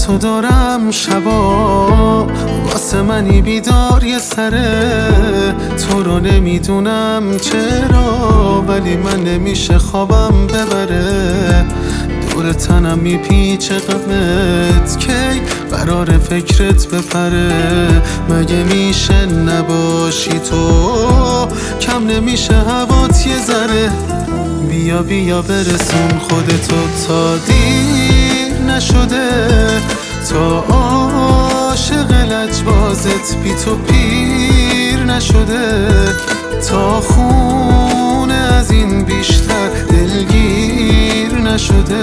تو دارم شبا، واسه منی بیدار یه سره. تو رو نمیدونم چرا، ولی من نمیشه خوابم ببره. دور تنم میپیچه غمت، کی قرار فکرت بپره. مگه میشه نباشی تو، کم نمیشه هوات یه ذره. بیا بیا برسون خودتو تا دیر نشده، تا عاشق لجبازت بی تو پیر نشده، تا خونه از این بیشتر دلگیر نشده.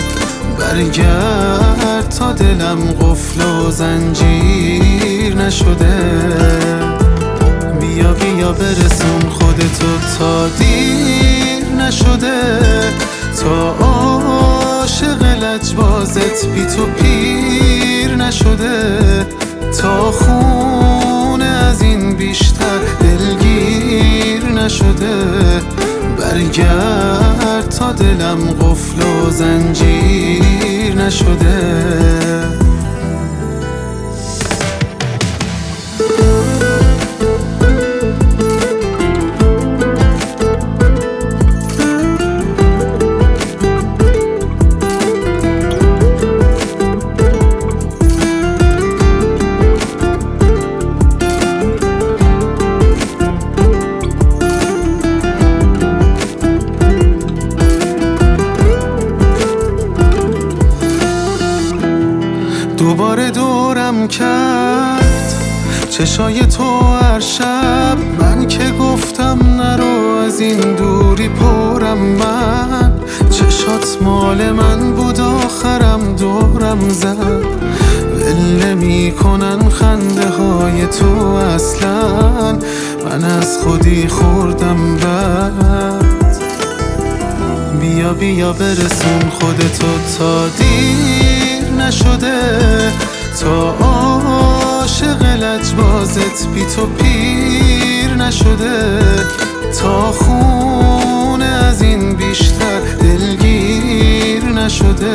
برگرد تا دلم قفل و زنجیر نشده. بیا بیا برسون خودتو تا دیر نشده، تا عاشق لجبازت بی تو پیر نشده، تا خونه از این بیشتر دلگیر نشده. برگرد تا دلم قفل و زنجیر نشده. دوباره دورم کرد چشای تو هر شب، من که گفتم نرو از این دوری پرم. من چشات مال من بود آخرم دورم زد، ول نمی‌کنن خنده های تو اصلا. من از خودی خوردم بد. بیا بیا برسون خودتو تا دیر نشده، تا عاشق لجبازت بی تو پیر نشده، تا خونه از این بیشتر دلگیر نشده.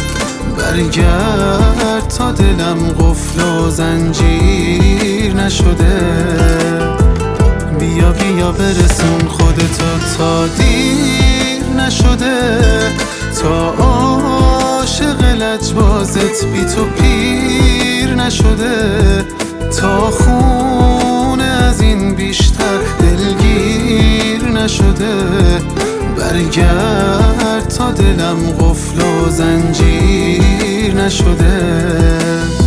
برگرد تا دلم قفل و زنجیر نشده. بیا بیا برسون خودتو تا دیر نشده، تا عاشق لجبازت بی تو پیر نشده، تا خونه از این بیشتر دلگیر نشده. برگرد تا دلم قفل و زنجیر نشده.